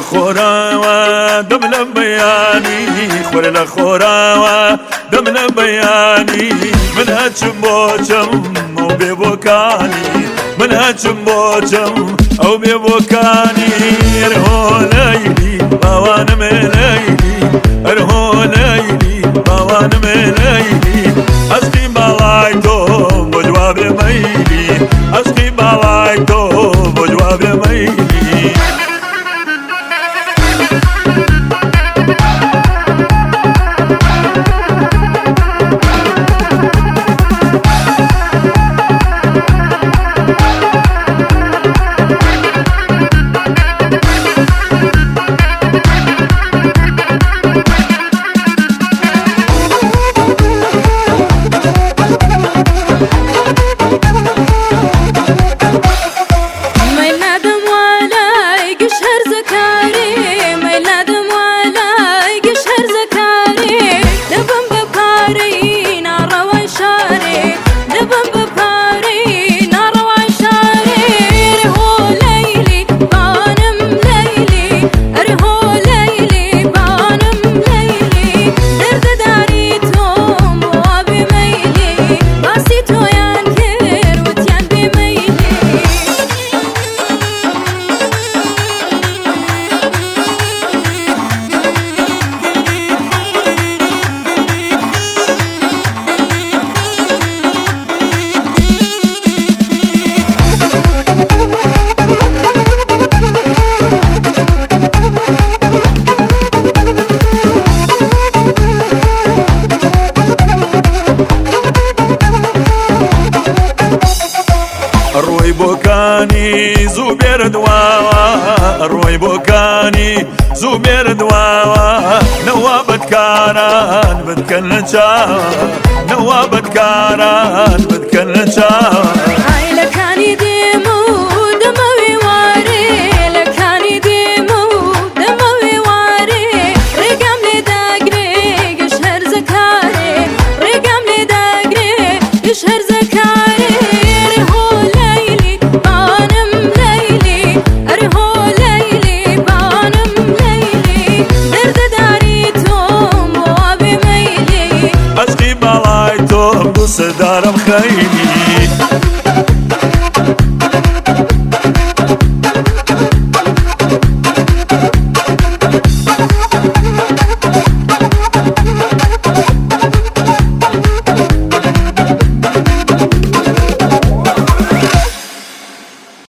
لخورا دم لبياني خور لخورا دم لبياني من هاتشم بوچم او ببوكاني من هاتشم بوچم او ببوكاني ارهو ليلي باوان مليلي ارهو ليلي باوان مليلي اسقي بالايتو بجواب ميلي اسقي بالايتو بجواب ميلي روي بوكاني زوبير دواوا روي بوكاني زوبير دواوا نوابت كاران بدكن شاوا نوابت كاران بدكن شاوا هاي لكاني ديمو دموي واري لكاني ديمو دموي واري رقم لي داقري يشهر زكاري رقم لي داقري يشهر زكاري صدارم خيلي